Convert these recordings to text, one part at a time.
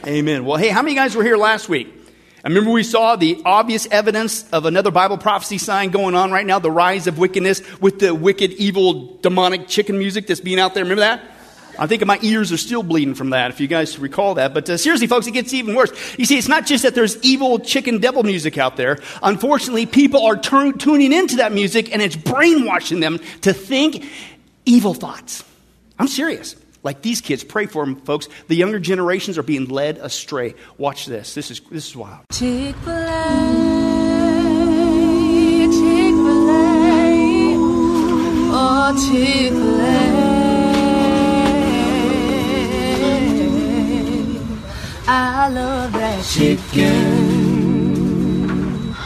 Amen. Well, hey, how many guys were here last week? I remember we saw the obvious evidence of another Bible prophecy sign going on right now, the rise of wickedness with the wicked, evil, demonic chicken music that's being out there. Remember that? I think my ears are still bleeding from that, if you guys recall that. But seriously, folks, it gets even worse. You see, it's not just that there's evil chicken devil music out there. Unfortunately, people are tuning into that music, and it's brainwashing them to think evil thoughts. I'm serious. Like these kids, pray for them, folks. The younger generations are being led astray. Watch this. This is wild. Chick-fil-A, Chick-fil-A, oh Chick-fil-A. I love that chicken,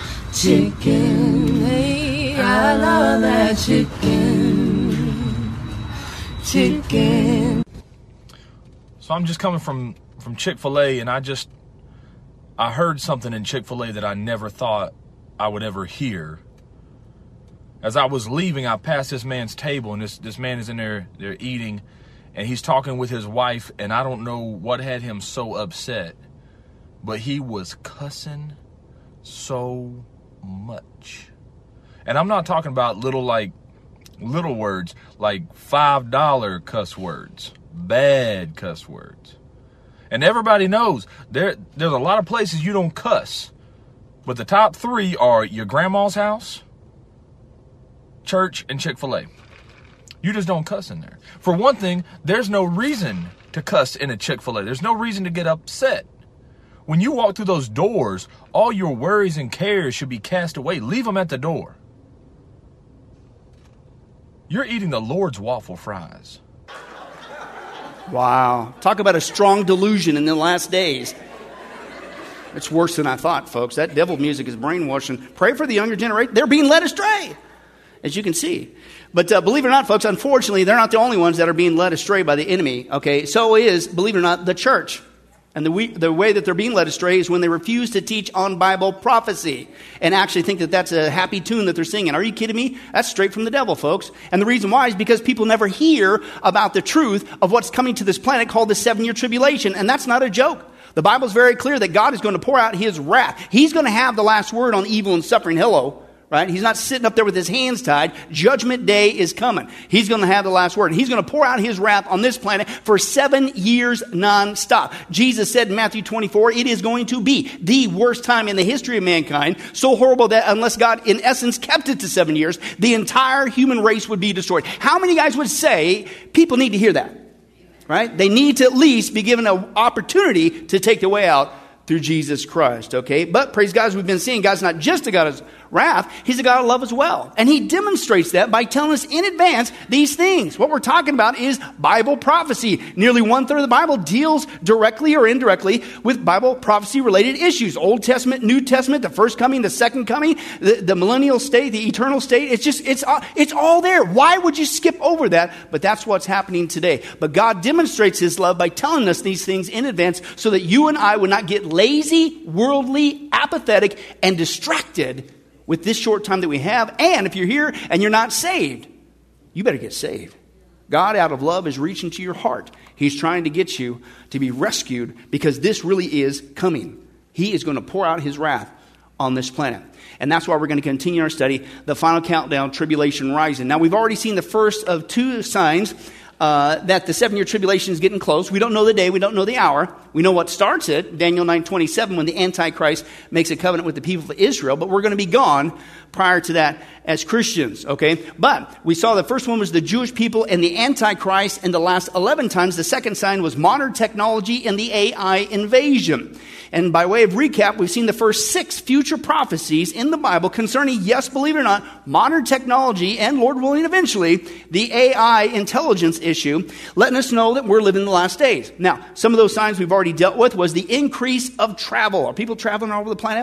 hey, I love that chicken. So I'm just coming from Chick-fil-A, and I heard something in Chick-fil-A that I never thought I would ever hear. As I was leaving, I passed this man's table, and this man is in there, they're eating, and he's talking with his wife, and I don't know what had him so upset, but he was cussing so much. And I'm not talking about little words, like $5 cuss words, bad cuss words. And everybody knows there's a lot of places you don't cuss, but the top three are your grandma's house, church, and Chick-fil-A. You just don't cuss in there. For one thing, there's no reason to cuss in a Chick-fil-A. There's no reason to get upset. When you walk through those doors, all your worries and cares should be cast away. Leave them at the door. You're eating the Lord's waffle fries. Wow. Talk about a strong delusion in the last days. It's worse than I thought, folks. That devil music is brainwashing. Pray for the younger generation. They're being led astray, as you can see. But believe it or not, folks, unfortunately, they're not the only ones that are being led astray by the enemy. Okay, so is, believe it or not, the church. And the way that they're being led astray is when they refuse to teach on Bible prophecy and actually think that that's a happy tune that they're singing. Are you kidding me? That's straight from the devil, folks. And the reason why is because people never hear about the truth of what's coming to this planet called the 7-year tribulation. And that's not a joke. The Bible's very clear that God is going to pour out his wrath. He's going to have the last word on evil and suffering. Hello. Right? He's not sitting up there with his hands tied. Judgment day is coming. He's going to have the last word. He's going to pour out his wrath on this planet for 7 years nonstop. Jesus said in Matthew 24, it is going to be the worst time in the history of mankind. So horrible that unless God, in essence, kept it to 7 years, the entire human race would be destroyed. How many guys would say people need to hear that? Right? They need to at least be given an opportunity to take the way out through Jesus Christ, okay? But praise God, as we've been seeing, God's not just a God of wrath, he's a God of love as well. And he demonstrates that by telling us in advance these things. What we're talking about is Bible prophecy. Nearly 1/3 of the Bible deals directly or indirectly with Bible prophecy related issues. Old Testament, New Testament, the first coming, the second coming, the millennial state, the eternal state. It's all there. Why would you skip over that? But that's what's happening today. But God demonstrates his love by telling us these things in advance so that you and I would not get lazy, worldly, apathetic, and distracted with this short time that we have. And if you're here and you're not saved, you better get saved. God, out of love, is reaching to your heart. He's trying to get you to be rescued because this really is coming. He is going to pour out his wrath on this planet. And that's why we're going to continue our study, the final countdown, tribulation rising. Now, we've already seen the first of 2 signs that the 7-year tribulation is getting close. We don't know the day. We don't know the hour. We know what starts it, Daniel 9:27, when the Antichrist makes a covenant with the people of Israel. But we're going to be gone prior to that as Christians, okay? But we saw the first one was the Jewish people and the Antichrist, and the last 11 times, the second sign was modern technology and the AI invasion. And by way of recap, we've seen the first 6 future prophecies in the Bible concerning, yes, believe it or not, modern technology and, Lord willing, eventually, the AI intelligence issue, letting us know that we're living in the last days. Now, some of those signs we've already dealt with was the increase of travel. Are people traveling all over the planet?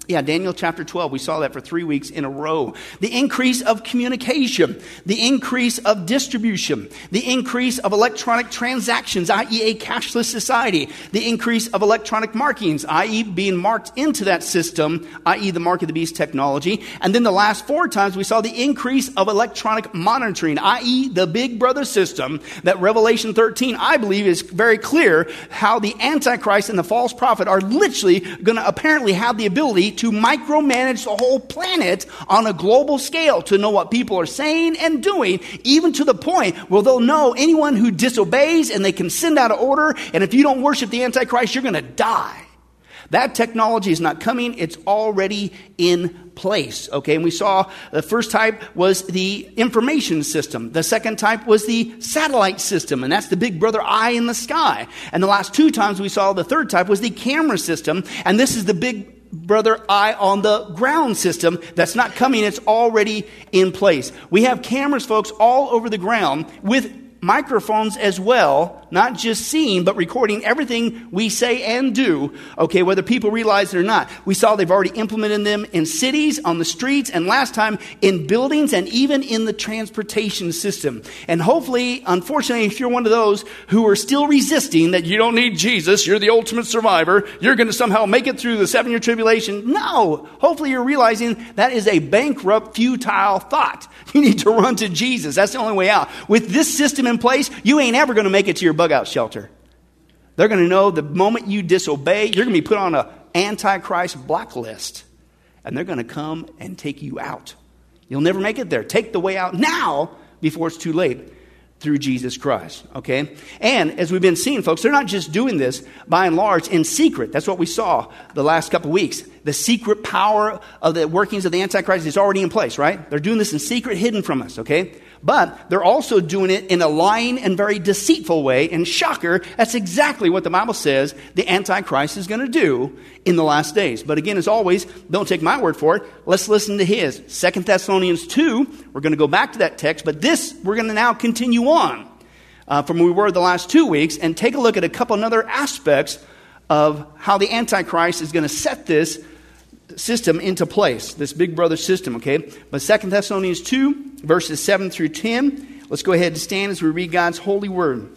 Yeah, Daniel chapter 12, we saw that for 3 weeks in a row. The increase of communication, the increase of distribution, the increase of electronic transactions, i.e. a cashless society, the increase of electronic markings, i.e. being marked into that system, i.e. the mark of the beast technology. And then the last 4 times we saw the increase of electronic monitoring, i.e. the big brother system that Revelation 13, I believe, is very clear how the Antichrist and the false prophet are literally going to apparently have the ability to micromanage the whole planet on a global scale, to know what people are saying and doing, even to the point where they'll know anyone who disobeys, and they can send out an order, and if you don't worship the Antichrist, you're going to die. That technology is not coming. It's already in place. Okay, and we saw the first type was the information system. The second type was the satellite system, and that's the big brother eye in the sky. And the last 2 times we saw the third type was the camera system, and this is the big brother eye on the ground system. That's not coming. It's already in place. We have cameras, folks, all over the ground with microphones as well, not just seeing, but recording everything we say and do, okay, whether people realize it or not. We saw they've already implemented them in cities, on the streets, and last time in buildings, and even in the transportation system. And hopefully, unfortunately, if you're one of those who are still resisting that you don't need Jesus, you're the ultimate survivor, you're going to somehow make it through the 7-year tribulation. No! Hopefully you're realizing that is a bankrupt, futile thought. You need to run to Jesus. That's the only way out. With this system in place, you ain't ever going to make it to your bug out shelter. They're going to know the moment you disobey, you're going to be put on an Antichrist blacklist. And they're going to come and take you out. You'll never make it there. Take the way out now before it's too late through Jesus Christ. Okay? And as we've been seeing, folks, they're not just doing this by and large in secret. That's what we saw the last couple of weeks. The secret power of the workings of the Antichrist is already in place, right? They're doing this in secret, hidden from us, okay? But they're also doing it in a lying and very deceitful way. And shocker, that's exactly what the Bible says the Antichrist is going to do in the last days. But again, as always, don't take my word for it. Let's listen to his. 2 Thessalonians 2, we're going to go back to that text. But this, we're going to now continue on from where we were the last 2 weeks and take a look at a couple other aspects of how the Antichrist is going to set this system into place, this big brother system, okay? But 2 Thessalonians 2, verses 7 through 10. Let's go ahead and stand as we read God's holy word.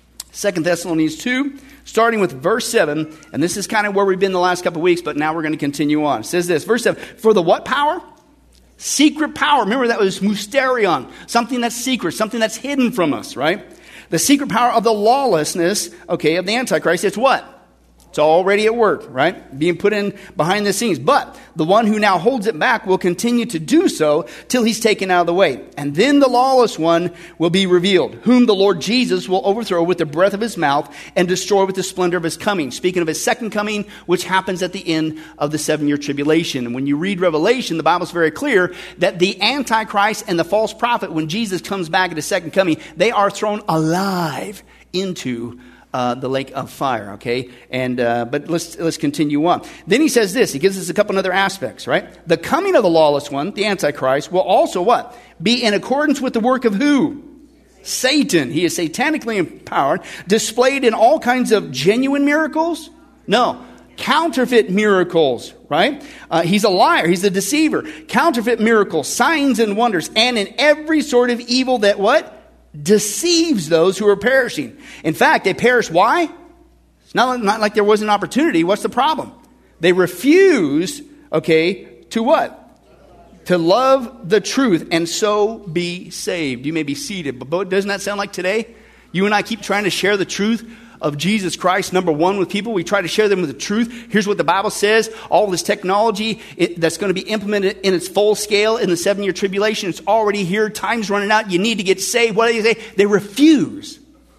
2 Thessalonians 2, starting with verse 7. And this is kind of where we've been the last couple of weeks, but now we're going to continue on. It says this, verse 7. For the what power? Secret power. Remember, that was mysterion. Something that's secret, something that's hidden from us, right? The secret power of the lawlessness, okay, of the Antichrist. It's what? It's already at work, right? Being put in behind the scenes. But the one who now holds it back will continue to do so till he's taken out of the way. And then the lawless one will be revealed, whom the Lord Jesus will overthrow with the breath of his mouth and destroy with the splendor of his coming. Speaking of his second coming, which happens at the end of the 7-year tribulation. And when you read Revelation, the Bible's very clear that the Antichrist and the false prophet, when Jesus comes back at his second coming, they are thrown alive into the lake of fire, okay? And but let's continue on. Then he says this. He gives us a couple other aspects, right? The coming of the lawless one, the Antichrist, will also what? Be in accordance with the work of who? Satan. He is satanically empowered, displayed in all kinds of genuine miracles? No. Counterfeit miracles, right? He's a liar. He's a deceiver. Counterfeit miracles, signs and wonders, and in every sort of evil that what? Deceives those who are perishing. In fact, they perish. Why? It's not like there was an opportunity. What's the problem? They refuse, okay, to what? To love the truth and so be saved. You may be seated, but doesn't that sound like today? You and I keep trying to share the truth of Jesus Christ, number one, with people. We try to share them with the truth. Here's what the Bible says. All this technology that's going to be implemented in its full scale in the 7-year tribulation. It's already here. Time's running out. You need to get saved. What do they say? They refuse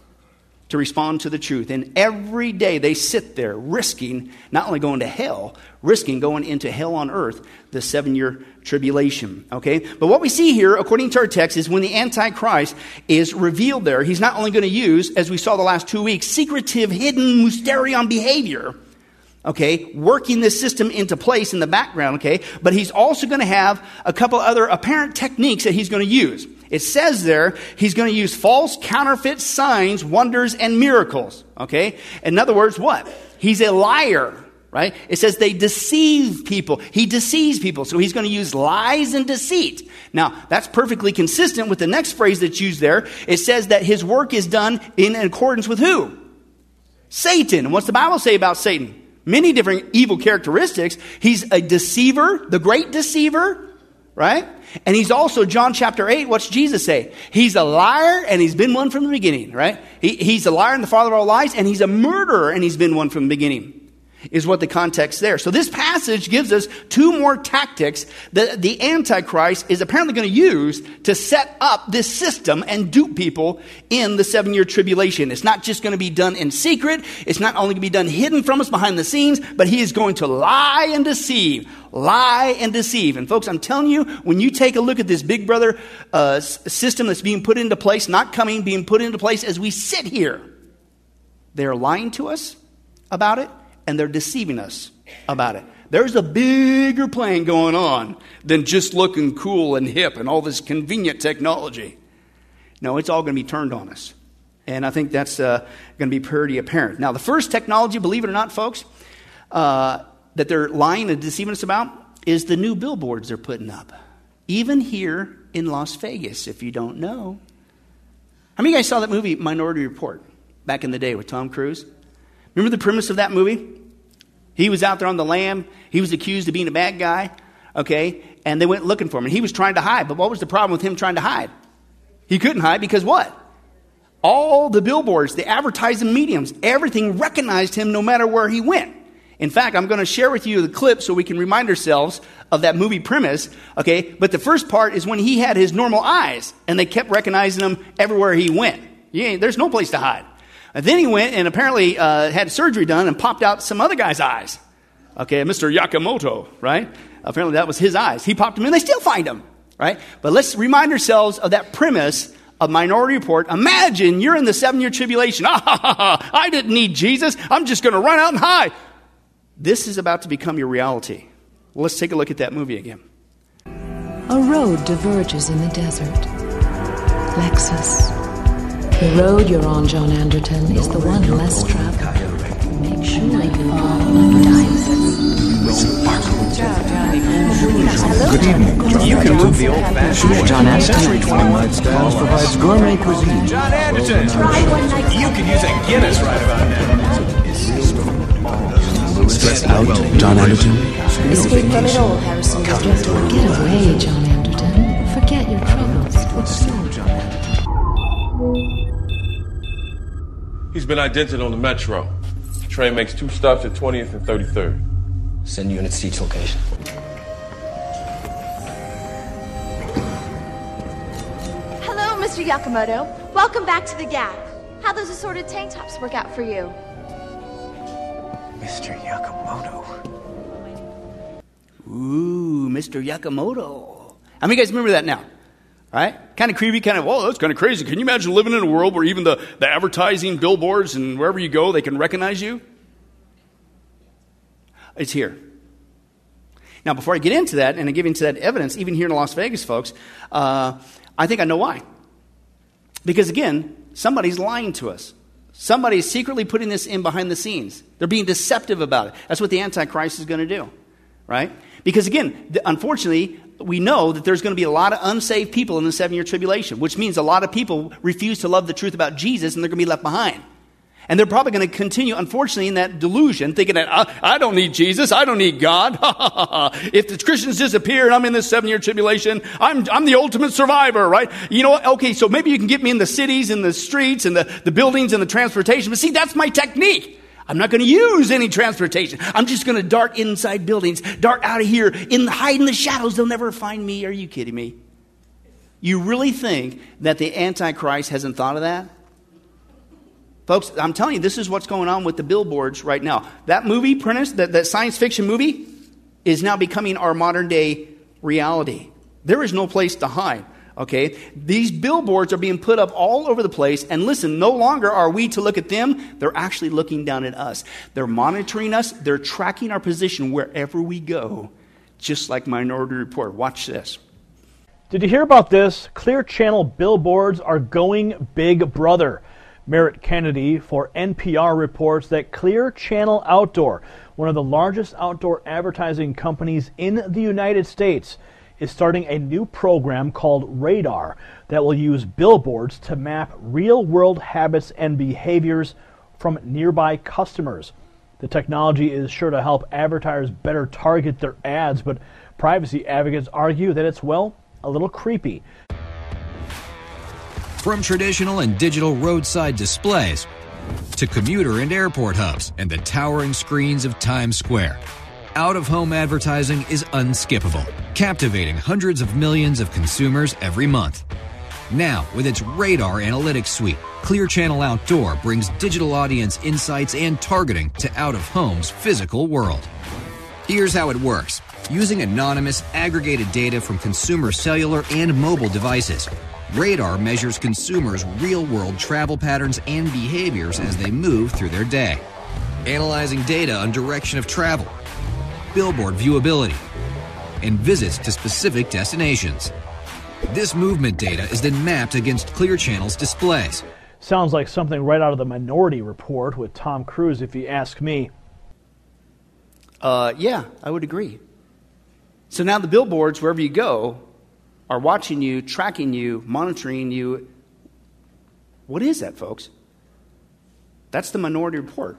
to respond to the truth. And every day they sit there risking not only going to hell, risking going into hell on earth, the 7-year tribulation. Okay? But what we see here, according to our text, is when the Antichrist is revealed there, he's not only going to use, as we saw the last 2 weeks, secretive, hidden, mysterion behavior, okay, working this system into place in the background, okay, but he's also going to have a couple other apparent techniques that he's going to use. It says there, he's going to use false counterfeit signs, wonders, and miracles, okay? In other words, what? He's a liar. right? It says they deceive people. He deceives people. So he's going to use lies and deceit. Now, that's perfectly consistent with the next phrase that's used there. It says that his work is done in accordance with who? Satan. And what's the Bible say about Satan? Many different evil characteristics. He's a deceiver, the great deceiver, right? And he's also, John chapter 8, what's Jesus say? He's a liar and he's been one from the beginning, right? He's a liar and the father of all lies, and he's a murderer and he's been one from the beginning, is what the context there. So this passage gives us two more tactics that the Antichrist is apparently going to use to set up this system and dupe people in the 7-year tribulation. It's not just going to be done in secret. It's not only going to be done hidden from us behind the scenes, but he is going to lie and deceive. Lie and deceive. And folks, I'm telling you, when you take a look at this big brother system that's being put into place, not coming, being put into place as we sit here, they're lying to us about it. And they're deceiving us about it. There's a bigger plan going on than just looking cool and hip and all this convenient technology. No, it's all going to be turned on us. And I think that's going to be pretty apparent. Now, the first technology, believe it or not, folks, that they're lying and deceiving us about is the new billboards they're putting up. Even here in Las Vegas, if you don't know. How many of you guys saw that movie, Minority Report, back in the day with Tom Cruise? Remember the premise of that movie? He was out there on the lam. He was accused of being a bad guy, okay? And they went looking for him. And he was trying to hide. But what was the problem with him trying to hide? He couldn't hide because what? All the billboards, the advertising mediums, everything recognized him no matter where he went. In fact, I'm going to share with you the clip so we can remind ourselves of that movie premise, okay? But the first part is when he had his normal eyes, and they kept recognizing him everywhere he went. There's no place to hide. And then he went and apparently had surgery done and popped out some other guy's eyes. Okay, Mr. Yakamoto, right? Apparently that was his eyes. He popped them in. They still find him, right? But let's remind ourselves of that premise of Minority Report. Imagine you're in the 7-year tribulation. I didn't need Jesus. I'm just going to run out and hide. This is about to become your reality. Well, let's take a look at that movie again. A road diverges in the desert. Lexus. The road you're on, John Anderton, is the one less traveled. Make sure you Good evening. You can move the old-fashioned John Anderton. Every 21 styles provides gourmet cuisine. John Anderton. You can use a Guinness right about now. Stressed out, John Anderton. Escape from it all, Harrison. Get away, John Anderton. Forget your troubles. He's been identified on the Metro. The train makes 2 stops at 20th and 33rd. Send units to each location. Hello, Mr. Yakamoto. Welcome back to the Gap. How those assorted tank tops work out for you? Mr. Yakamoto. Ooh, Mr. Yakamoto. How many of you guys remember that now? Right? Kind of creepy, whoa, that's kind of crazy. Can you imagine living in a world where even the advertising billboards and wherever you go, they can recognize you? It's here. Now, before I get into that and I give into that evidence, even here in Las Vegas, folks, I think I know why. Because again, somebody's lying to us. Somebody's secretly putting this in behind the scenes. They're being deceptive about it. That's what the Antichrist is going to do. Right? Because again, unfortunately, we know that there's going to be a lot of unsaved people in the 7-year tribulation, which means a lot of people refuse to love the truth about Jesus, and they're going to be left behind. And they're probably going to continue, unfortunately, in that delusion, thinking that, I don't need Jesus, I don't need God. If the Christians disappear and I'm in this 7-year tribulation, I'm the ultimate survivor, right? You know what? Okay, so maybe you can get me in the cities and the streets and the buildings and the transportation. But see, that's my technique. I'm not going to use any transportation. I'm just going to dart inside buildings, dart out of here, hide in the shadows. They'll never find me. Are you kidding me? You really think that the Antichrist hasn't thought of that? Folks, I'm telling you, this is what's going on with the billboards right now. That movie, Prentice, that science fiction movie, is now becoming our modern day reality. There is no place to hide. Okay, these billboards are being put up all over the place. And listen, no longer are we to look at them. They're actually looking down at us. They're monitoring us. They're tracking our position wherever we go, just like Minority Report. Watch this. Did you hear about this? Clear Channel billboards are going Big Brother. Merritt Kennedy for NPR reports that Clear Channel Outdoor, one of the largest outdoor advertising companies in the United States, is starting a new program called Radar that will use billboards to map real-world habits and behaviors from nearby customers. The technology is sure to help advertisers better target their ads, but privacy advocates argue that it's, well, a little creepy. From traditional and digital roadside displays to commuter and airport hubs and the towering screens of Times Square, out-of-home advertising is unskippable, captivating hundreds of millions of consumers every month. Now, with its Radar analytics suite, Clear Channel Outdoor brings digital audience insights and targeting to out-of-home's physical world. Here's how it works. Using anonymous, aggregated data from consumer cellular and mobile devices, Radar measures consumers' real-world travel patterns and behaviors as they move through their day, analyzing data on direction of travel, billboard viewability, and visits to specific destinations. This movement data is then mapped against Clear Channel's displays. Sounds like something right out of the Minority Report with Tom Cruise, if you ask me. Yeah, I would agree. So now the billboards, wherever you go, are watching you, tracking you, monitoring you. What is that, folks? That's the Minority Report.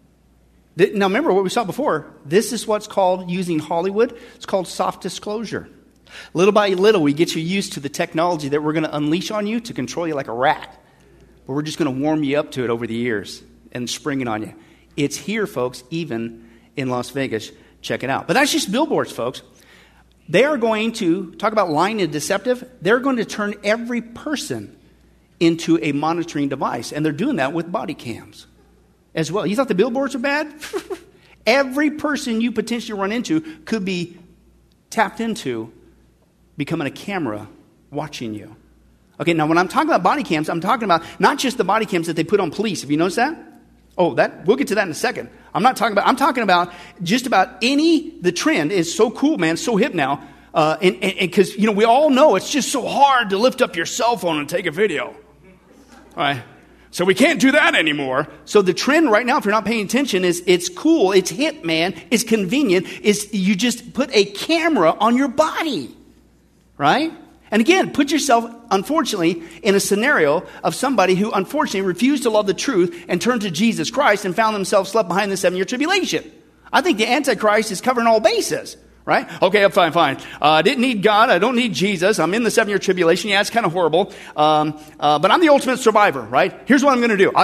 Now remember what we saw before. This is what's called, using Hollywood, it's called soft disclosure. Little by little, we get you used to the technology that we're going to unleash on you to control you like a rat. But we're just going to warm you up to it over the years and spring it on you. It's here, folks, even in Las Vegas. Check it out. But that's just billboards, folks. They are going to, talk about lying and deceptive, they're going to turn every person into a monitoring device. And they're doing that with body cams as well. You thought the billboards were bad? Every person you potentially run into could be tapped into becoming a camera watching you. Okay, now when I'm talking about body cams, I'm talking about not just the body cams that they put on police. Have you noticed that? Oh, we'll get to that in a second. I'm talking about just about the trend is so cool, man, so hip now. And because, we all know it's just so hard to lift up your cell phone and take a video. All right. So we can't do that anymore. So the trend right now, if you're not paying attention, is it's cool, it's hip, man, it's convenient, is you just put a camera on your body. Right? And again, put yourself, unfortunately, in a scenario of somebody who, unfortunately, refused to love the truth and turned to Jesus Christ and found themselves left behind the 7-year tribulation. I think the Antichrist is covering all bases. Right? Okay, I'm fine. I didn't need God. I don't need Jesus. I'm in the 7-year tribulation. Yeah, it's kind of horrible. But I'm the ultimate survivor, right? Here's what I'm going to do.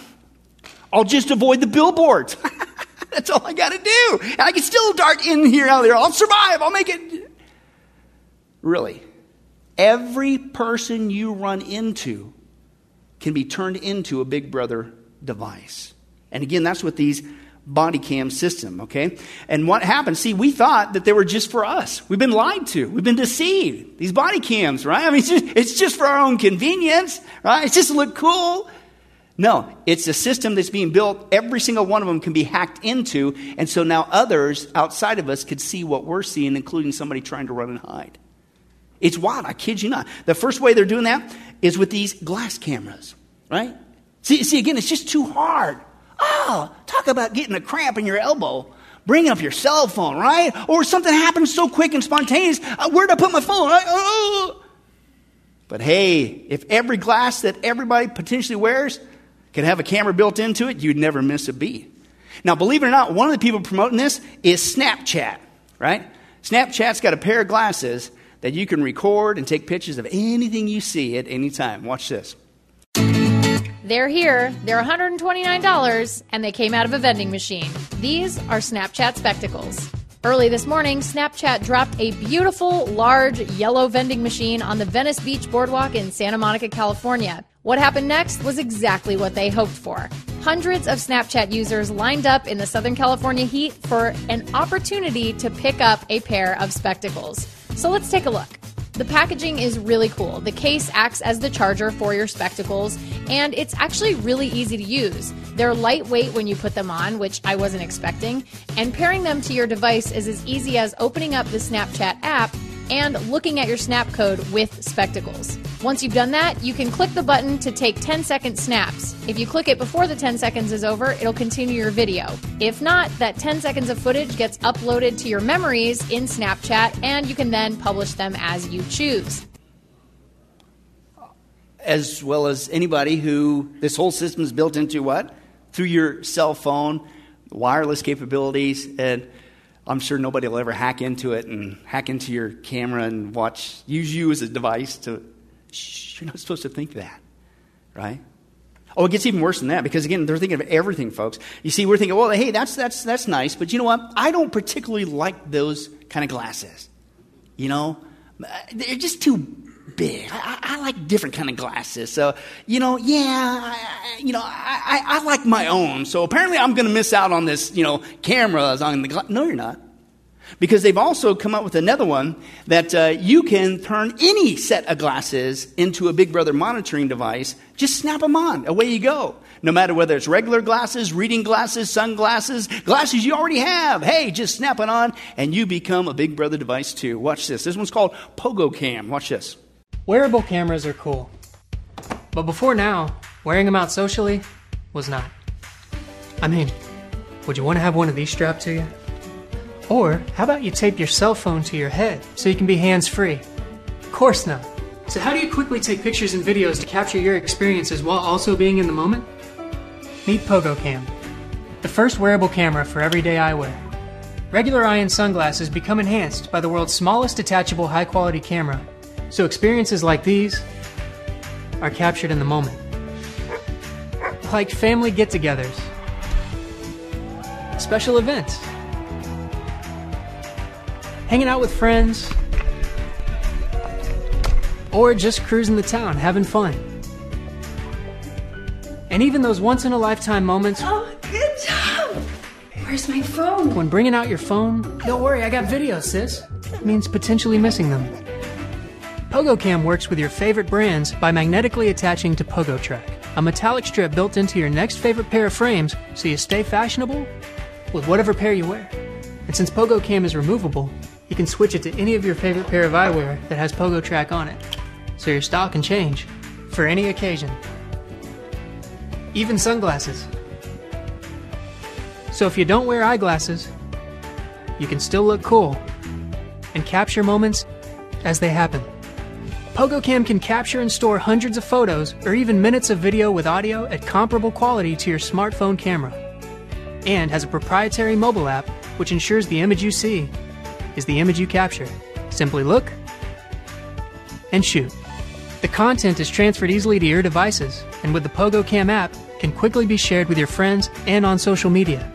I'll just avoid the billboards. That's all I got to do. And I can still dart in here, out there. I'll survive. I'll make it. Really? Every person you run into can be turned into a Big Brother device. And again, that's what these body cam system, okay? And what happened, see, we thought that they were just for us. We've been lied to. We've been deceived. These body cams, right? I mean, it's just for our own convenience, right? It's just to look cool. No, it's a system that's being built. Every single one of them can be hacked into. And so now others outside of us could see what we're seeing, including somebody trying to run and hide. It's wild. I kid you not. The first way they're doing that is with these glass cameras, right? See, again, it's just too hard. Oh, talk about getting a cramp in your elbow. Bring up your cell phone, right? Or something happens so quick and spontaneous. Where'd I put my phone? But hey, if every glass that everybody potentially wears can have a camera built into it, you'd never miss a beat. Now, believe it or not, one of the people promoting this is Snapchat, right? Snapchat's got a pair of glasses that you can record and take pictures of anything you see at any time. Watch this. They're here. They're $129, and they came out of a vending machine. These are Snapchat spectacles. Early this morning, Snapchat dropped a beautiful, large, yellow vending machine on the Venice Beach Boardwalk in Santa Monica, California. What happened next was exactly what they hoped for. Hundreds of Snapchat users lined up in the Southern California heat for an opportunity to pick up a pair of spectacles. So let's take a look. The packaging is really cool. The case acts as the charger for your spectacles, and it's actually really easy to use. They're lightweight when you put them on, which I wasn't expecting, and pairing them to your device is as easy as opening up the Snapchat app and looking at your Snap code with spectacles. Once you've done that, you can click the button to take 10-second snaps. If you click it before the 10 seconds is over, it'll continue your video. If not, that 10 seconds of footage gets uploaded to your memories in Snapchat, and you can then publish them as you choose. As well as anybody who, this whole system is built into what? Through your cell phone, wireless capabilities, and I'm sure nobody will ever hack into it and hack into your camera and use you as a device to, you're not supposed to think that, right? Oh, it gets even worse than that, because again, they're thinking of everything, folks. You see, we're thinking, well, hey, that's nice, but you know what? I don't particularly like those kind of glasses. You know, they're just too big. I like different kind of glasses. So, I like my own. So apparently I'm going to miss out on this, cameras on the No, you're not. Because they've also come up with another one that you can turn any set of glasses into a Big Brother monitoring device. Just snap them on. Away you go. No matter whether it's regular glasses, reading glasses, sunglasses, glasses you already have. Hey, just snap it on and you become a Big Brother device too. Watch this. This one's called Pogo Cam. Watch this. Wearable cameras are cool. But before now, wearing them out socially was not. I mean, would you want to have one of these strapped to you? Or how about you tape your cell phone to your head so you can be hands-free? Of course not. So how do you quickly take pictures and videos to capture your experiences while also being in the moment? Meet PogoCam, the first wearable camera for everyday eyewear. Regular eye and sunglasses become enhanced by the world's smallest detachable high-quality camera, so experiences like these are captured in the moment. Like family get-togethers, special events, hanging out with friends, or just cruising the town, having fun. And even those once-in-a-lifetime moments... Oh, good job! Where's my phone? When bringing out your phone, don't worry, I got video, sis, means potentially missing them. PogoCam works with your favorite brands by magnetically attaching to PogoTrack, a metallic strip built into your next favorite pair of frames so you stay fashionable with whatever pair you wear. And since PogoCam is removable, you can switch it to any of your favorite pair of eyewear that has PogoTrack on it, so your style can change for any occasion. Even sunglasses. So if you don't wear eyeglasses, you can still look cool and capture moments as they happen. PogoCam can capture and store hundreds of photos or even minutes of video with audio at comparable quality to your smartphone camera, and has a proprietary mobile app which ensures the image you see is the image you capture. Simply look and shoot. The content is transferred easily to your devices, and with the PogoCam app, can quickly be shared with your friends and on social media.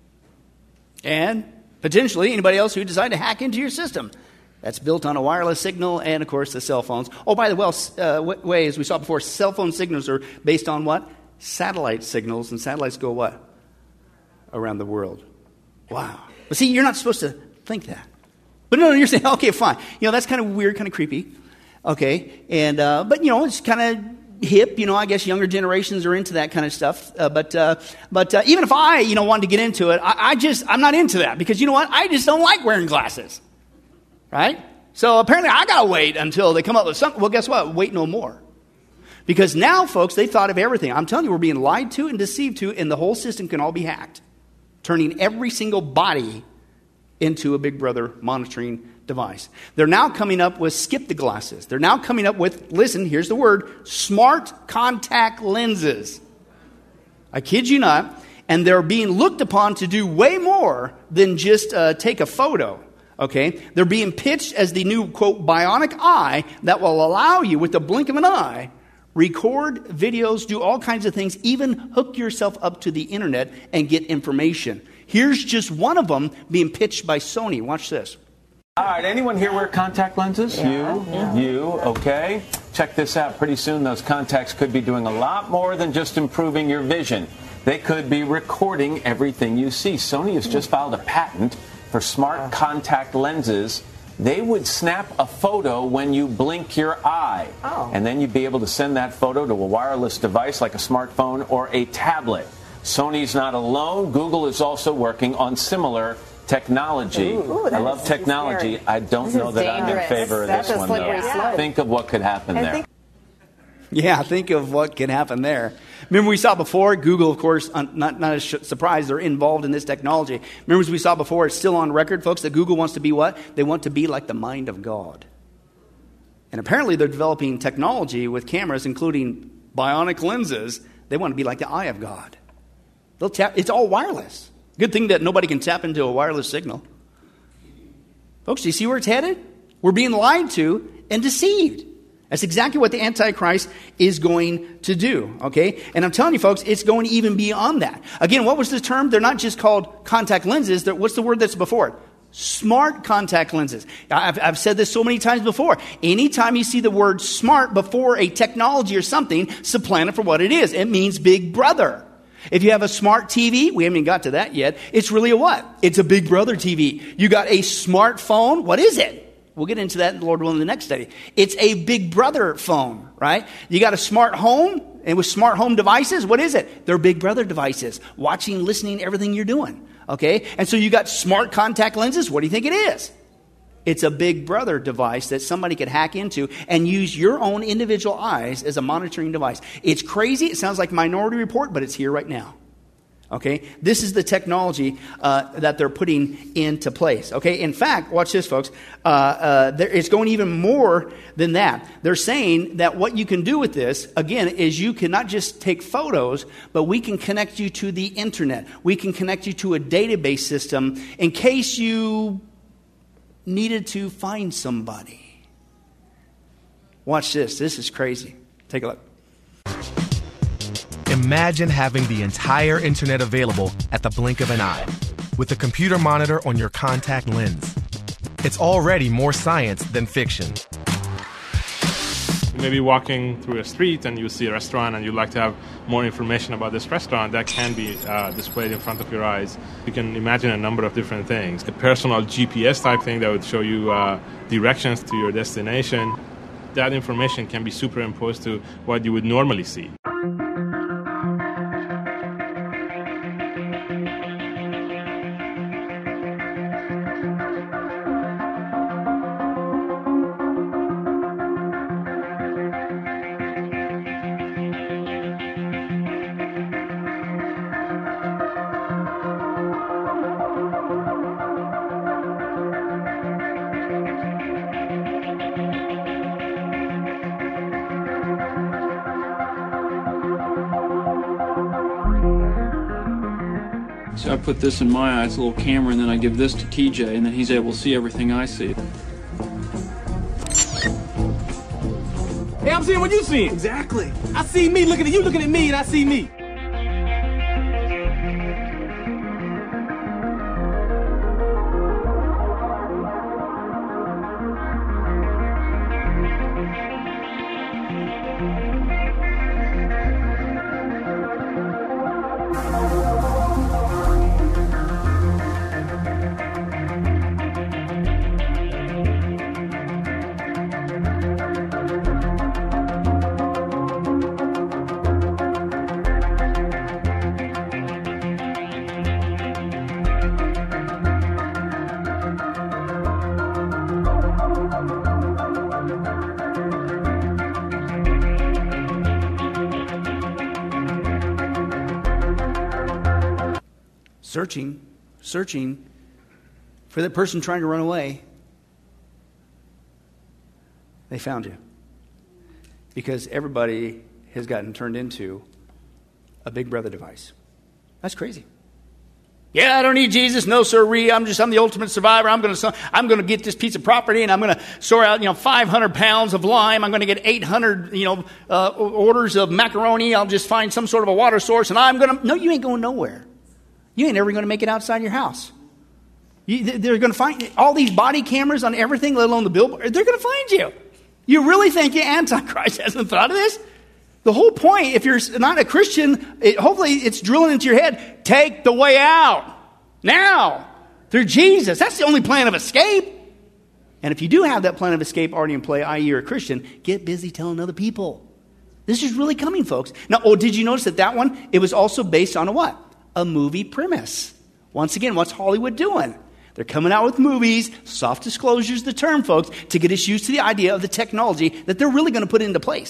And potentially anybody else who decide to hack into your system. That's built on a wireless signal and, of course, the cell phones. Oh, by the way, as we saw before, cell phone signals are based on what? Satellite signals, and satellites go what? Around the world. Wow. But see, you're not supposed to think that. But no, you're saying, okay, fine. That's kind of weird, kind of creepy. Okay. And, but, it's kind of hip. I guess younger generations are into that kind of stuff. But even if I, wanted to get into it, I'm not into that. Because you know what? I just don't like wearing glasses. Right? So apparently I got to wait until they come up with something. Well, guess what? Wait no more. Because now, folks, they've thought of everything. I'm telling you, we're being lied to and deceived to, and the whole system can all be hacked. Turning every single body into a Big Brother monitoring device. They're now coming up with skip the glasses. They're now coming up with, listen, here's the word, smart contact lenses. I kid you not. And they're being looked upon to do way more than just take a photo. Okay, they're being pitched as the new, quote, bionic eye that will allow you, with the blink of an eye, record videos, do all kinds of things, even hook yourself up to the internet and get information. Here's just one of them being pitched by Sony. Watch this. All right, anyone here wear contact lenses? Yeah. You, okay. Check this out. Pretty soon those contacts could be doing a lot more than just improving your vision. They could be recording everything you see. Sony has just filed a patent for smart contact lenses. They would snap a photo when you blink your eye. And then you'd be able to send that photo to a wireless device like a smartphone or a tablet. Sony's not alone. Google is also working on similar technology. I love technology. I don't know that I'm in favor of this one, though. Think of what could happen there. Yeah, think of what can happen there. Remember we saw before, Google, of course, not a surprise, they're involved in this technology. Remember as we saw before, it's still on record, folks, that Google wants to be what? They want to be like the mind of God. And apparently they're developing technology with cameras, including bionic lenses. They want to be like the eye of God. It's all wireless. Good thing that nobody can tap into a wireless signal. Folks, do you see where it's headed? We're being lied to and deceived. That's exactly what the Antichrist is going to do, okay? And I'm telling you, folks, it's going even beyond that. Again, what was the term? They're not just called contact lenses. What's the word that's before it? Smart contact lenses. I've said this so many times before. Anytime you see the word smart before a technology or something, supplant it for what it is. It means big brother. If you have a smart TV, we haven't even got to that yet, it's really a what? It's a big brother TV. You got a smartphone, what is it? We'll get into that, Lord willing, in the next study. It's a big brother phone, right? You got a smart home, and with smart home devices, what is it? They're big brother devices, watching, listening, everything you're doing, okay? And so you got smart contact lenses. What do you think it is? It's a big brother device that somebody could hack into and use your own individual eyes as a monitoring device. It's crazy. It sounds like Minority Report, but it's here right now. Okay, this is the technology that they're putting into place. Okay, in fact, watch this, folks. It's going even more than that. They're saying that what you can do with this, again, is you can not just take photos, but we can connect you to the internet. We can connect you to a database system in case you needed to find somebody. Watch this. This is crazy. Take a look. Imagine having the entire internet available at the blink of an eye with a computer monitor on your contact lens. It's already more science than fiction. You may be walking through a street and you see a restaurant and you'd like to have more information about this restaurant. That can be displayed in front of your eyes. You can imagine a number of different things. A personal GPS type thing that would show you directions to your destination. That information can be superimposed to what you would normally see. So I put this in my eye, it's a little camera, and then I give this to TJ, and then he's able to see everything I see. Hey, I'm seeing what you see. Exactly. I see me looking at you, looking at me, and I see me. Searching for that person trying to run away. They found you. Because everybody has gotten turned into a big brother device. That's crazy. Yeah, I don't need Jesus. No, sirree. I'm the ultimate survivor. I'm going to get this piece of property and I'm going to sort out, 500 pounds of lime. I'm going to get 800, orders of macaroni. I'll just find some sort of a water source and no, you ain't going nowhere. You ain't ever going to make it outside your house. They're going to find all these body cameras on everything, let alone the billboard. They're going to find you. You really think the Antichrist hasn't thought of this? The whole point, if you're not a Christian, hopefully it's drilling into your head, take the way out. Now. Through Jesus. That's the only plan of escape. And if you do have that plan of escape already in play, i.e. you're a Christian, get busy telling other people. This is really coming, folks. Now, did you notice that one, it was also based on a what? A movie premise. Once again, what's Hollywood doing? They're coming out with movies, soft disclosure's the term, folks, to get us used to the idea of the technology that they're really going to put into place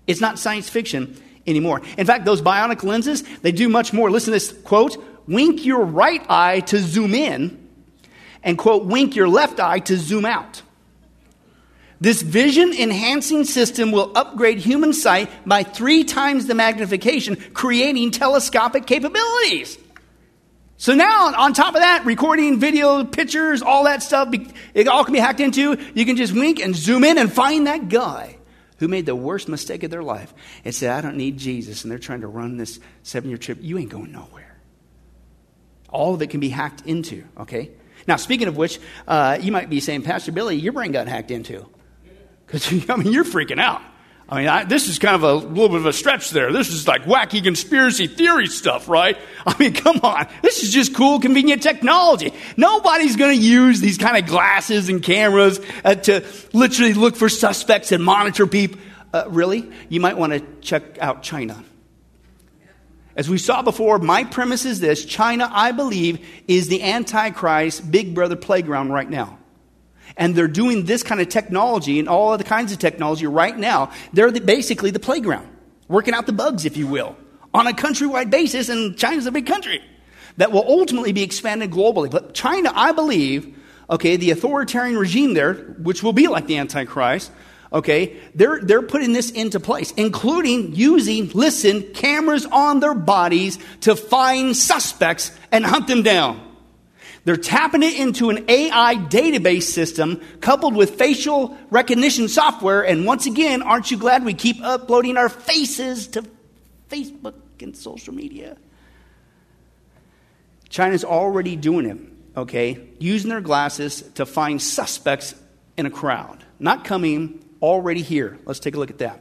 It's not science fiction anymore. In fact, those bionic lenses, they do much more. Listen to this quote, wink your right eye to zoom in, and quote, wink your left eye to zoom out. This vision-enhancing system will upgrade human sight by 3 times the magnification, creating telescopic capabilities. So now, on top of that, recording, video, pictures, all that stuff, it all can be hacked into. You can just wink and zoom in and find that guy who made the worst mistake of their life and said, I don't need Jesus, and they're trying to run this 7-year trip. You ain't going nowhere. All of it can be hacked into, okay? Now, speaking of which, you might be saying, Pastor Billy, your brain got hacked into. Because, you're freaking out. This is kind of a little bit of a stretch there. This is like wacky conspiracy theory stuff, right? Come on. This is just cool, convenient technology. Nobody's going to use these kind of glasses and cameras to literally look for suspects and monitor people. Really? You might want to check out China. As we saw before, my premise is this. China, I believe, is the Antichrist Big Brother playground right now. And they're doing this kind of technology and all other kinds of technology right now. They're basically the playground, working out the bugs, if you will, on a countrywide basis. And China's a big country that will ultimately be expanded globally. But China, I believe, okay, the authoritarian regime there, which will be like the Antichrist, okay, they're putting this into place, including using, listen, cameras on their bodies to find suspects and hunt them down. They're tapping it into an AI database system coupled with facial recognition software. And once again, aren't you glad we keep uploading our faces to Facebook and social media? China's already doing it, okay? Using their glasses to find suspects in a crowd. Not coming, already here. Let's take a look at that.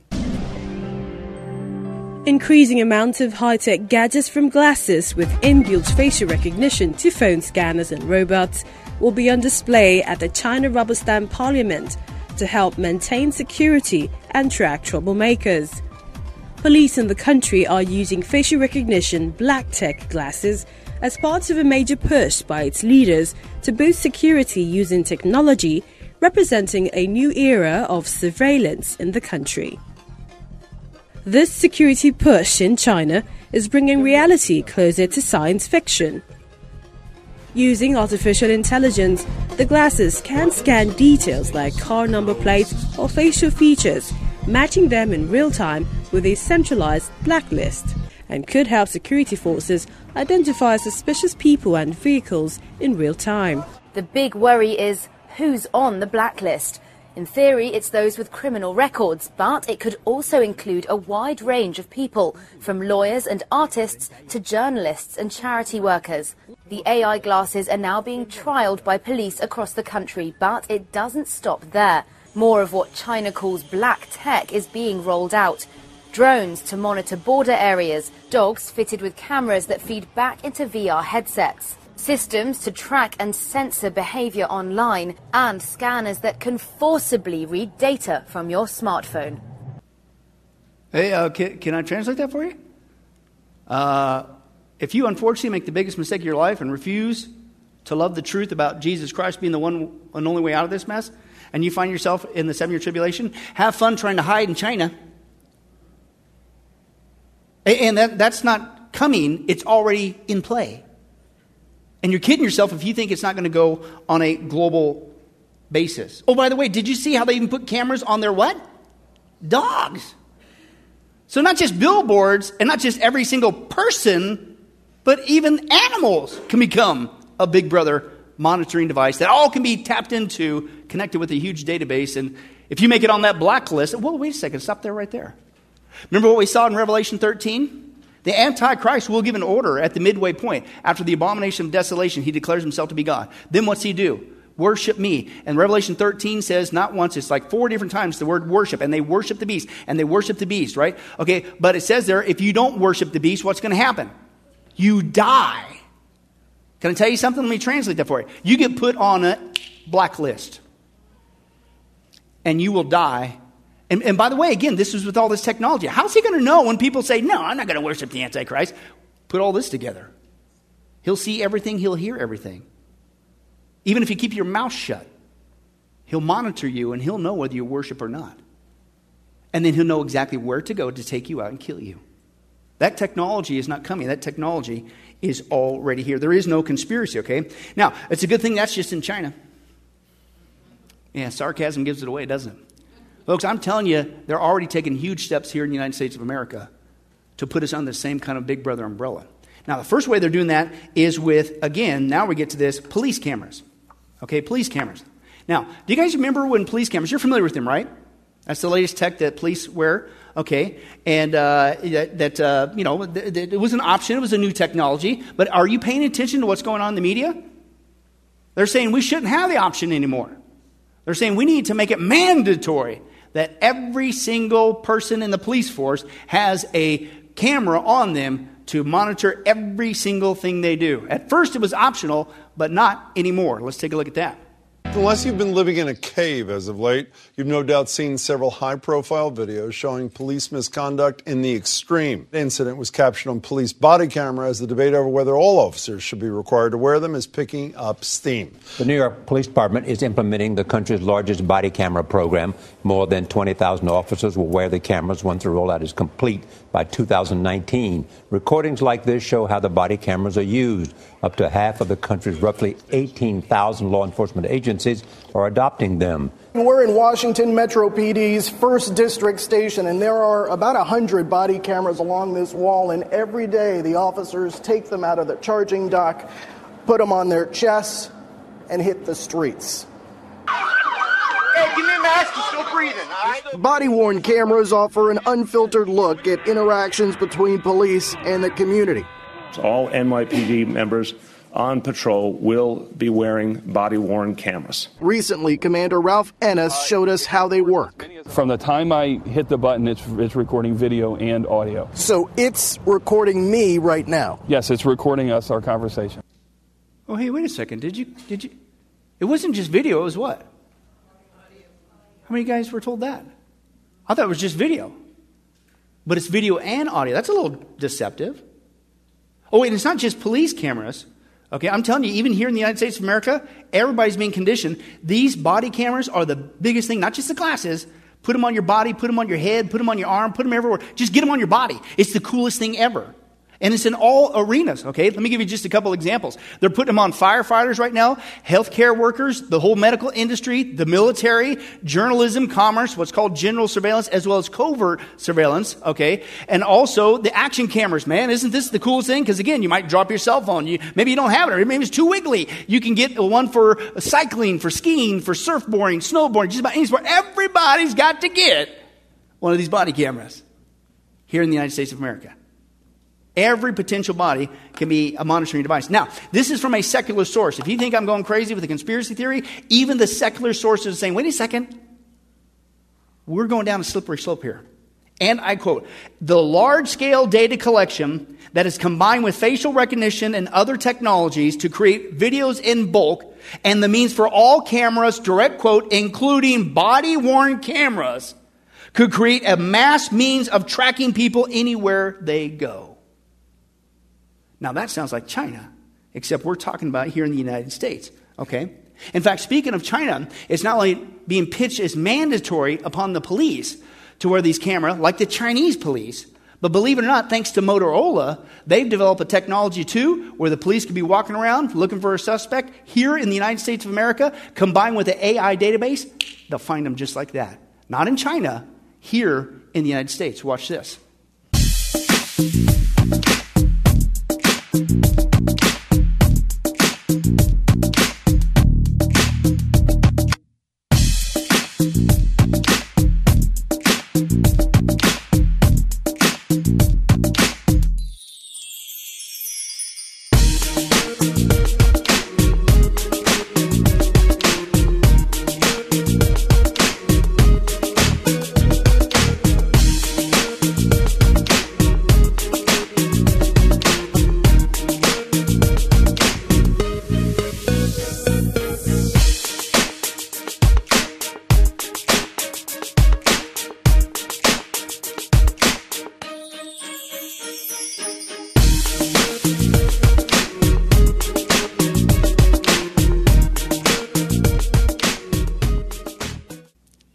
Increasing amounts of high-tech gadgets from glasses with inbuilt facial recognition to phone scanners and robots will be on display at the China Rubber Stamp Parliament to help maintain security and track troublemakers. Police in the country are using facial recognition black tech glasses as part of a major push by its leaders to boost security using technology, representing a new era of surveillance in the country. This security push in China is bringing reality closer to science fiction. Using artificial intelligence, the glasses can scan details like car number plates or facial features, matching them in real time with a centralized blacklist, and could help security forces identify suspicious people and vehicles in real time. The big worry is who's on the blacklist. In theory, it's those with criminal records, but it could also include a wide range of people, from lawyers and artists to journalists and charity workers. The AI glasses are now being trialled by police across the country, but it doesn't stop there. More of what China calls black tech is being rolled out. Drones to monitor border areas, dogs fitted with cameras that feed back into VR headsets. Systems to track and censor behavior online, and scanners that can forcibly read data from your smartphone. Hey, can I translate that for you? If you unfortunately make the biggest mistake of your life and refuse to love the truth about Jesus Christ being the one and only way out of this mess, and you find yourself in the 7-year tribulation, have fun trying to hide in China. And that's not coming, it's already in play. And you're kidding yourself if you think it's not going to go on a global basis. Oh, by the way, did you see how they even put cameras on their what? Dogs. So not just billboards and not just every single person, but even animals can become a Big Brother monitoring device that all can be tapped into, connected with a huge database. And if you make it on that blacklist, well, wait a second, stop there right there. Remember what we saw in Revelation 13? The Antichrist will give an order at the midway point. After the abomination of desolation, he declares himself to be God. Then what's he do? Worship me. And Revelation 13 says, not once, it's like 4 different times the word worship. And they worship the beast. And they worship the beast, right? Okay, but it says there, if you don't worship the beast, what's going to happen? You die. Can I tell you something? Let me translate that for you. You get put on a blacklist. And you will die. And by the way, again, this is with all this technology. How's he going to know when people say, no, I'm not going to worship the Antichrist? Put all this together. He'll see everything. He'll hear everything. Even if you keep your mouth shut, he'll monitor you and he'll know whether you worship or not. And then he'll know exactly where to go to take you out and kill you. That technology is not coming. That technology is already here. There is no conspiracy, okay? Now, it's a good thing that's just in China. Yeah, sarcasm gives it away, doesn't it? Folks, I'm telling you, they're already taking huge steps here in the United States of America to put us under the same kind of Big Brother umbrella. Now, the first way they're doing that is with, again, now we get to this, police cameras. Okay, police cameras. Now, do you guys remember when police cameras, you're familiar with them, right? That's the latest tech that police wear, okay? And it was an option. It was a new technology. But are you paying attention to what's going on in the media? They're saying we shouldn't have the option anymore. They're saying we need to make it mandatory that every single person in the police force has a camera on them to monitor every single thing they do. At first it was optional, but not anymore. Let's take a look at that. Unless you've been living in a cave as of late, you've no doubt seen several high-profile videos showing police misconduct in the extreme. The incident was captured on police body camera as the debate over whether all officers should be required to wear them is picking up steam. The New York Police Department is implementing the country's largest body camera program. More than 20,000 officers will wear the cameras once the rollout is complete by 2019. Recordings like this show how the body cameras are used. Up to half of the country's roughly 18,000 law enforcement agencies are adopting them. We're in Washington Metro PD's 1st District Station, and there are about 100 body cameras along this wall, and every day the officers take them out of the charging dock, put them on their chests, and hit the streets. Hey, give me a mask, you're still breathing, all right? Body-worn cameras offer an unfiltered look at interactions between police and the community. All NYPD members on patrol will be wearing body-worn cameras. Recently, Commander Ralph Ennis showed us how they work. From the time I hit the button, it's recording video and audio. So it's recording me right now? Yes, it's recording us, our conversation. Oh, hey, wait a second. Did you? It wasn't just video, it was what? How many guys were told that? I thought it was just video. But it's video and audio. That's a little deceptive. Oh, wait, it's not just police cameras. Okay, I'm telling you, even here in the United States of America, everybody's being conditioned. These body cameras are the biggest thing, not just the glasses. Put them on your body, put them on your head, put them on your arm, put them everywhere. Just get them on your body. It's the coolest thing ever. And it's in all arenas, okay? Let me give you just a couple examples. They're putting them on firefighters right now, healthcare workers, the whole medical industry, the military, journalism, commerce, what's called general surveillance, as well as covert surveillance, okay? And also the action cameras, man. Isn't this the coolest thing? Because again, you might drop your cell phone. Maybe you don't have it, or maybe it's too wiggly. You can get one for cycling, for skiing, for surfboarding, snowboarding, just about any sport. Everybody's got to get one of these body cameras here in the United States of America. Every potential body can be a monitoring device. Now, this is from a secular source. If you think I'm going crazy with a conspiracy theory, even the secular sources are saying, wait a second, we're going down a slippery slope here. And I quote, the large-scale data collection that is combined with facial recognition and other technologies to create videos in bulk and the means for all cameras, direct quote, including body-worn cameras, could create a mass means of tracking people anywhere they go. Now, that sounds like China, except we're talking about here in the United States, okay? In fact, speaking of China, it's not only being pitched as mandatory upon the police to wear these cameras, like the Chinese police, but believe it or not, thanks to Motorola, they've developed a technology too where the police can be walking around looking for a suspect here in the United States of America, combined with the AI database, they'll find them just like that. Not in China, here in the United States. Watch this.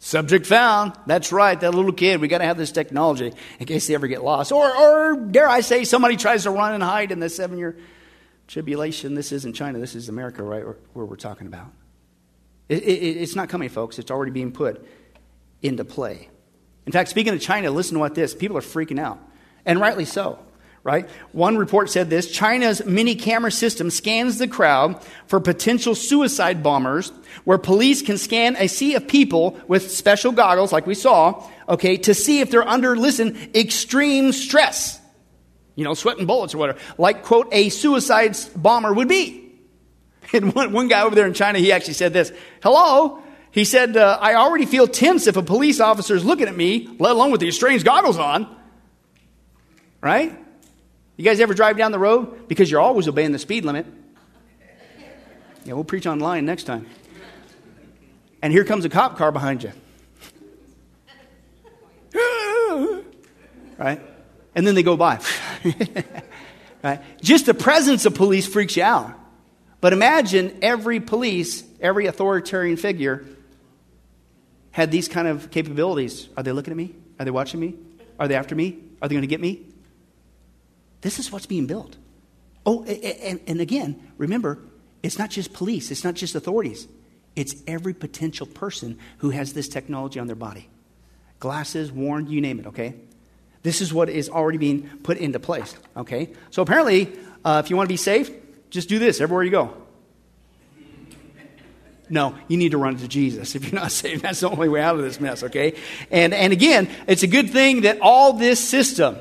Subject found. That's right, that little kid. We got to have this technology in case they ever get lost. Or dare I say, somebody tries to run and hide in the 7-year tribulation. This isn't China. This is America, right, where we're talking about. It's not coming, folks. It's already being put into play. In fact, speaking of China, listen to what this. People are freaking out. And rightly so. Right? One report said this: China's mini camera system scans the crowd for potential suicide bombers, where police can scan a sea of people with special goggles, like we saw, okay, to see if they're under, listen, extreme stress. You know, sweating bullets or whatever, like, quote, a suicide bomber would be. And one guy over there in China, he actually said this: hello? He said, I already feel tense if a police officer is looking at me, let alone with these strange goggles on. Right? You guys ever drive down the road? Because you're always obeying the speed limit. Yeah, we'll preach online next time. And here comes a cop car behind you. Right? And then they go by. Right? Just the presence of police freaks you out. But imagine every police, every authoritarian figure had these kind of capabilities. Are they looking at me? Are they watching me? Are they after me? Are they going to get me? This is what's being built. Oh, and again, remember, it's not just police. It's not just authorities. It's every potential person who has this technology on their body. Glasses, worn, you name it, okay? This is what is already being put into place, okay? So apparently, if you want to be safe, just do this everywhere you go. No, you need to run to Jesus. If you're not safe, that's the only way out of this mess, okay? And again, it's a good thing that all this system,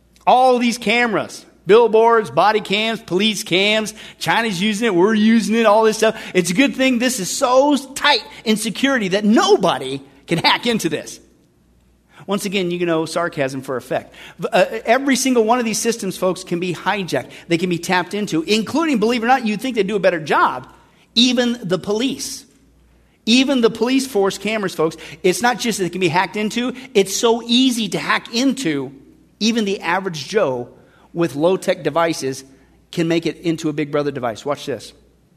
all these cameras, billboards, body cams, police cams, China's using it, we're using it, all this stuff. It's a good thing this is so tight in security that nobody can hack into this. Once again, you know, sarcasm for effect. Every single one of these systems, folks, can be hijacked. They can be tapped into, including, believe it or not, you'd think they'd do a better job, even the police. Even the police force cameras, folks, it's not just that it can be hacked into, it's so easy to hack into. Even the average Joe with low-tech devices can make it into a Big Brother device. Watch this.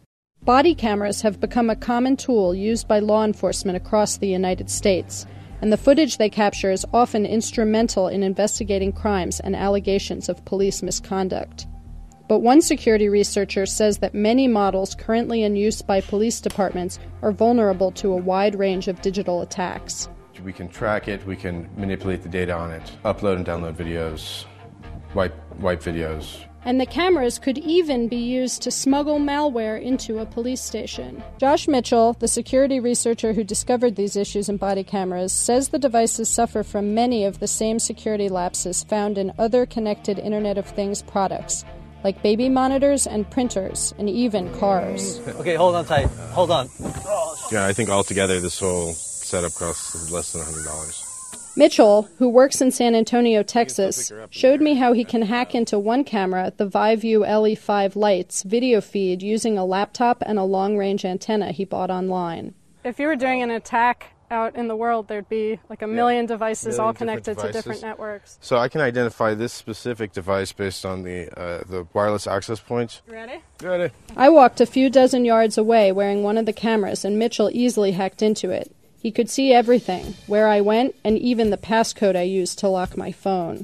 Body cameras have become a common tool used by law enforcement across the United States, and the footage they capture is often instrumental in investigating crimes and allegations of police misconduct. But one security researcher says that many models currently in use by police departments are vulnerable to a wide range of digital attacks. We can track it, we can manipulate the data on it, upload and download videos, wipe videos. And the cameras could even be used to smuggle malware into a police station. Josh Mitchell, the security researcher who discovered these issues in body cameras, says the devices suffer from many of the same security lapses found in other connected Internet of Things products, like baby monitors and printers, and even cars. Okay, hold on tight. Hold on. Yeah, I think altogether this whole setup costs less than $100. Mitchell, who works in San Antonio, Texas, showed me how he can hack into one camera, the ViView LE5 Lite's video feed, using a laptop and a long-range antenna he bought online. If you were doing an attack out in the world, there'd be like a million devices all connected to different networks. So I can identify this specific device based on the wireless access points. Ready? Ready. I walked a few dozen yards away wearing one of the cameras, and Mitchell easily hacked into it. He could see everything, where I went, and even the passcode I used to lock my phone.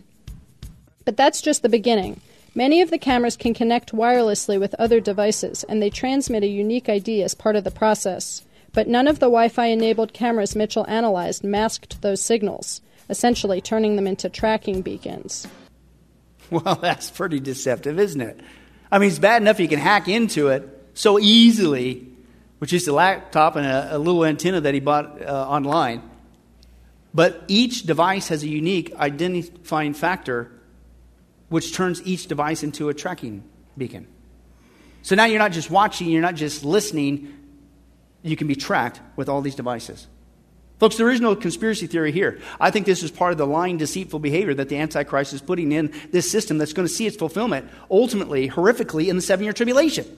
But that's just the beginning. Many of the cameras can connect wirelessly with other devices, and they transmit a unique ID as part of the process. But none of the Wi-Fi-enabled cameras Mitchell analyzed masked those signals, essentially turning them into tracking beacons. Well, that's pretty deceptive, isn't it? I mean, it's bad enough you can hack into it so easily, with just a laptop and a little antenna that he bought online. But each device has a unique identifying factor which turns each device into a tracking beacon. So now you're not just watching, you're not just listening, you can be tracked with all these devices. Folks, there is no conspiracy theory here. I think this is part of the lying, deceitful behavior that the Antichrist is putting in this system that's going to see its fulfillment, ultimately, horrifically, in the 7-year tribulation.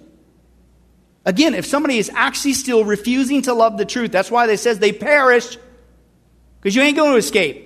Again, if somebody is actually still refusing to love the truth, that's why they says they perish, because you ain't going to escape.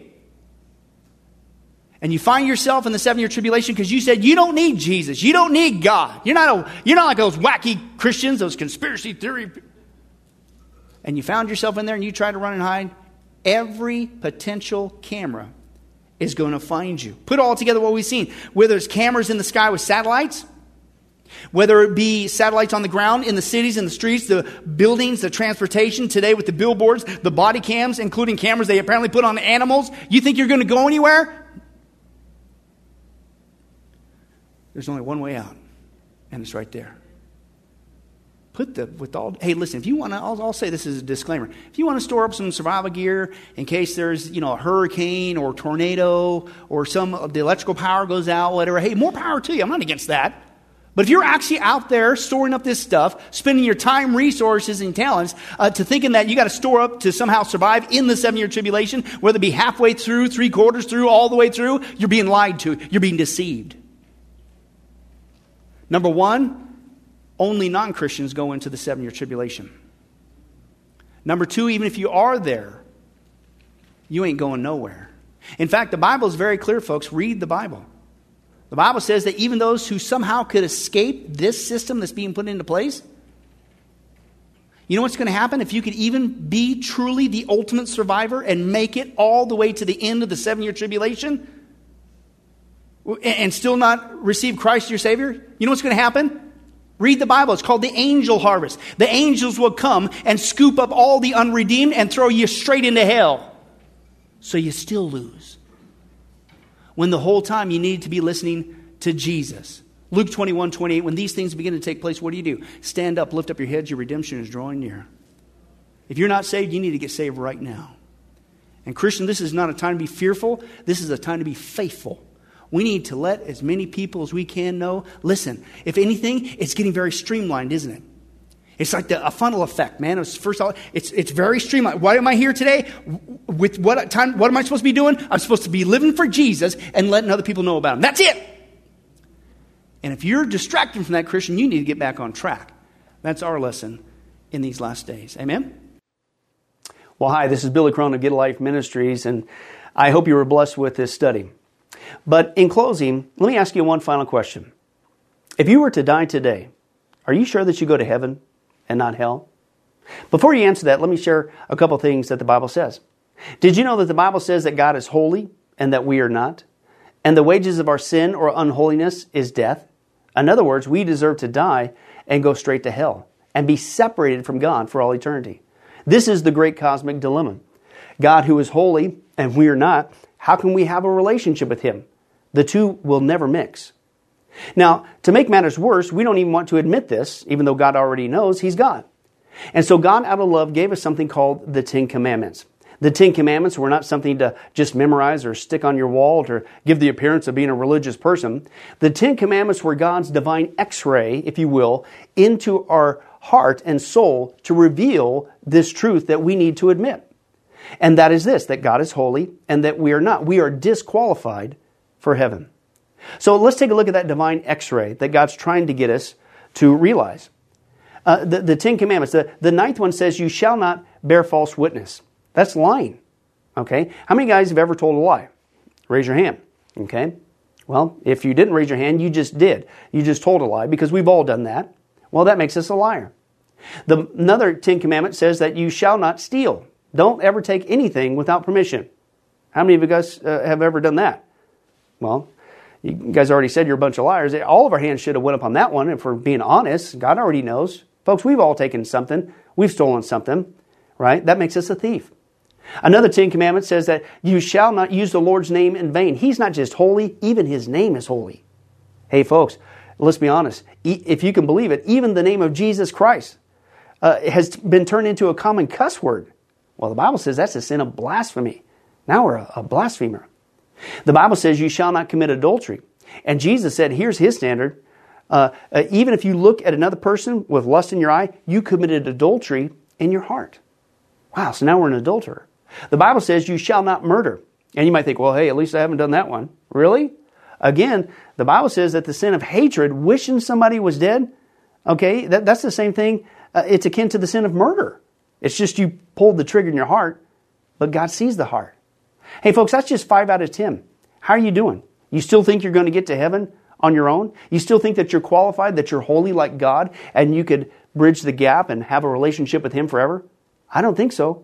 And you find yourself in the 7-year tribulation because you said you don't need Jesus, you don't need God. You're not like those wacky Christians, those conspiracy theory. And you found yourself in there and you tried to run and hide, Every potential camera is going to find you. Put all together what we've seen. Whether it's cameras in the sky with satellites, whether it be satellites on the ground, in the cities, in the streets, the buildings, the transportation, today with the billboards, the body cams, including cameras they apparently put on animals. You think you're going to go anywhere? There's only one way out, and it's right there. Hey, listen, if you want to, I'll say this as a disclaimer. If you want to store up some survival gear in case there's, a hurricane or tornado or the electrical power goes out, whatever, hey, more power to you. I'm not against that. But if you're actually out there storing up this stuff, spending your time, resources, and talents to thinking that you got to store up to somehow survive in the 7-year tribulation, whether it be halfway through, 3/4 through, all the way through, you're being lied to. You're being deceived. Number one, only non-Christians go into the 7-year tribulation. Number two, even if you are there, you ain't going nowhere. In fact, the Bible is very clear, folks. Read the Bible. The Bible says that even those who somehow could escape this system that's being put into place, you know what's going to happen? If you could even be truly the ultimate survivor and make it all the way to the end of the 7-year tribulation and still not receive Christ your Savior, you know what's going to happen? Read the Bible. It's called the angel harvest. The angels will come and scoop up all the unredeemed and throw you straight into hell. So you still lose. When the whole time you need to be listening to Jesus. Luke 21:28, when these things begin to take place, what do? Stand up, lift up your heads, your redemption is drawing near. If you're not saved, you need to get saved right now. And Christian, this is not a time to be fearful. This is a time to be faithful. We need to let as many people as we can know. Listen, if anything, it's getting very streamlined, isn't it? It's like a funnel effect, man. It's very streamlined. Why am I here today? With what am I supposed to be doing? I'm supposed to be living for Jesus and letting other people know about him. That's it. And if you're distracted from that, Christian, you need to get back on track. That's our lesson in these last days. Amen? Well, hi, this is Billy Crone of Get a Life Ministries, and I hope you were blessed with this study. But in closing, let me ask you one final question. If you were to die today, are you sure that you go to heaven and not hell? Before you answer that, let me share a couple things that the Bible says. Did you know that the Bible says that God is holy and that we are not? And the wages of our sin or unholiness is death? In other words, we deserve to die and go straight to hell and be separated from God for all eternity. This is the great cosmic dilemma. God, who is holy and we are not, how can we have a relationship with him? The two will never mix. Now, to make matters worse, we don't even want to admit this, even though God already knows he's God. And so God, out of love, gave us something called the 10 Commandments. The 10 Commandments were not something to just memorize or stick on your wall to give the appearance of being a religious person. The 10 Commandments were God's divine x-ray, if you will, into our heart and soul to reveal this truth that we need to admit. And that is this, that God is holy and that we are not. We are disqualified for heaven. So let's take a look at that divine x-ray that God's trying to get us to realize. The 10 Commandments, the 9th one says, you shall not bear false witness. That's lying. Okay? How many guys have ever told a lie? Raise your hand. Okay? Well, if you didn't raise your hand, you just did. You just told a lie because we've all done that. Well, that makes us a liar. Another 10 Commandment says that you shall not steal. Don't ever take anything without permission. How many of you guys have ever done that? Well, you guys already said you're a bunch of liars. All of our hands should have went up on that one if we're being honest. God already knows. Folks, we've all taken something. We've stolen something, right? That makes us a thief. Another 10 Commandments says that you shall not use the Lord's name in vain. He's not just holy, even his name is holy. Hey, folks, let's be honest. If you can believe it, even the name of Jesus Christ has been turned into a common cuss word. Well, the Bible says that's a sin of blasphemy. Now we're a blasphemer. The Bible says you shall not commit adultery. And Jesus said, here's his standard. Even if you look at another person with lust in your eye, you committed adultery in your heart. Wow, so now we're an adulterer. The Bible says you shall not murder. And you might think, well, hey, at least I haven't done that one. Really? Again, the Bible says that the sin of hatred, wishing somebody was dead, okay, that's the same thing. It's akin to the sin of murder. It's just you pulled the trigger in your heart, but God sees the heart. Hey, folks, that's just 5 out of 10. How are you doing? You still think you're going to get to heaven on your own? You still think that you're qualified, that you're holy like God, and you could bridge the gap and have a relationship with him forever? I don't think so.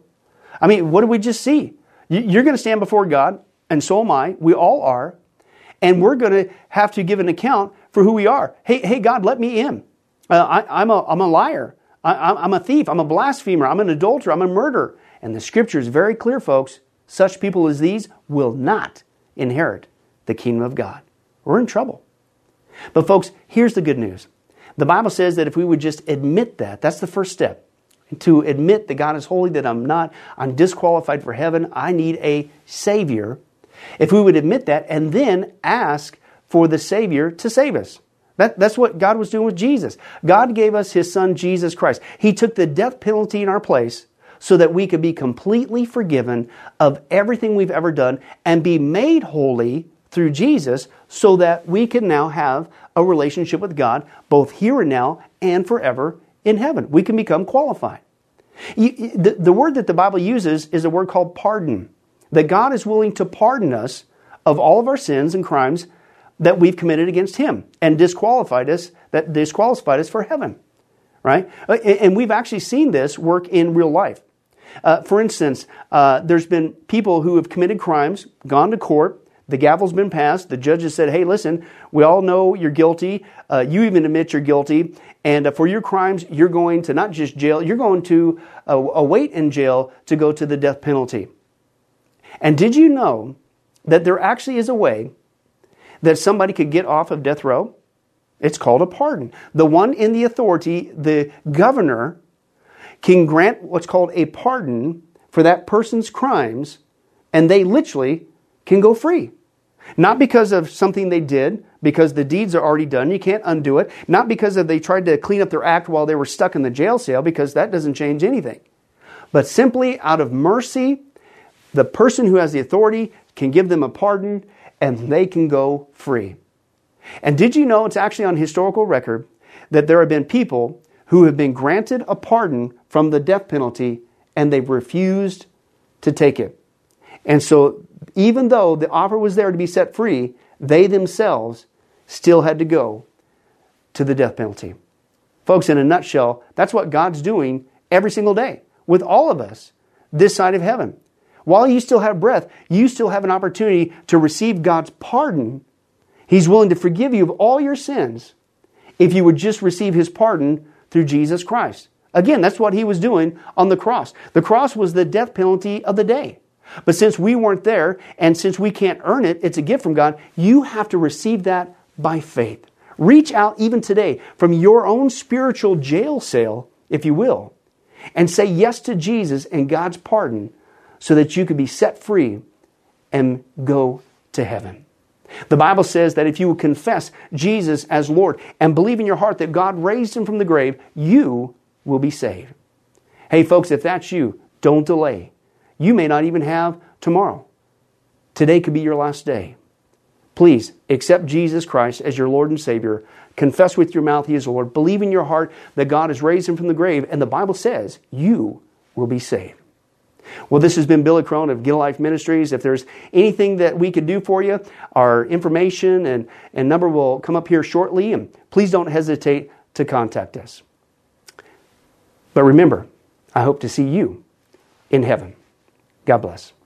I mean, what did we just see? You're going to stand before God, and so am I. We all are. And we're going to have to give an account for who we are. Hey, God, let me in. I'm a liar. I'm a thief. I'm a blasphemer. I'm an adulterer. I'm a murderer. And the Scripture is very clear, folks. Such people as these will not inherit the kingdom of God. We're in trouble. But folks, here's the good news. The Bible says that if we would just admit that, that's the first step. To admit that God is holy, that I'm disqualified for heaven, I need a Savior. If we would admit that and then ask for the Savior to save us. That's what God was doing with Jesus. God gave us His Son, Jesus Christ. He took the death penalty in our place so that we could be completely forgiven of everything we've ever done and be made holy through Jesus so that we can now have a relationship with God both here and now and forever in heaven. We can become qualified. The word that the Bible uses is a word called pardon. That God is willing to pardon us of all of our sins and crimes that we've committed against Him and disqualified us for heaven. Right? And we've actually seen this work in real life. For instance, there's been people who have committed crimes, gone to court, the gavel's been passed, the judge has said, hey, listen, we all know you're guilty, you even admit you're guilty, and for your crimes, you're going to not just jail, you're going to await in jail to go to the death penalty. And did you know that there actually is a way that somebody could get off of death row? It's called a pardon. The one in the authority, the governor, can grant what's called a pardon for that person's crimes, and they literally can go free. Not because of something they did, because the deeds are already done, you can't undo it. Not because they tried to clean up their act while they were stuck in the jail cell, because that doesn't change anything. But simply out of mercy, the person who has the authority can give them a pardon and they can go free. And did you know it's actually on historical record that there have been people who have been granted a pardon from the death penalty and they've refused to take it. And so even though the offer was there to be set free, they themselves still had to go to the death penalty. Folks, in a nutshell, that's what God's doing every single day with all of us this side of heaven. While you still have breath, you still have an opportunity to receive God's pardon. He's willing to forgive you of all your sins if you would just receive His pardon through Jesus Christ. Again, that's what He was doing on the cross. The cross was the death penalty of the day. But since we weren't there, and since we can't earn it, it's a gift from God, you have to receive that by faith. Reach out even today from your own spiritual jail cell, if you will, and say yes to Jesus and God's pardon so that you can be set free and go to heaven. The Bible says that if you will confess Jesus as Lord and believe in your heart that God raised Him from the grave, you will be saved. Hey folks, if that's you, don't delay. You may not even have tomorrow. Today could be your last day. Please accept Jesus Christ as your Lord and Savior. Confess with your mouth He is Lord. Believe in your heart that God has raised Him from the grave. And the Bible says you will be saved. Well, this has been Billy Crone of Get a Life Ministries. If there's anything that we could do for you, our information and number will come up here shortly. And please don't hesitate to contact us. But remember, I hope to see you in heaven. God bless.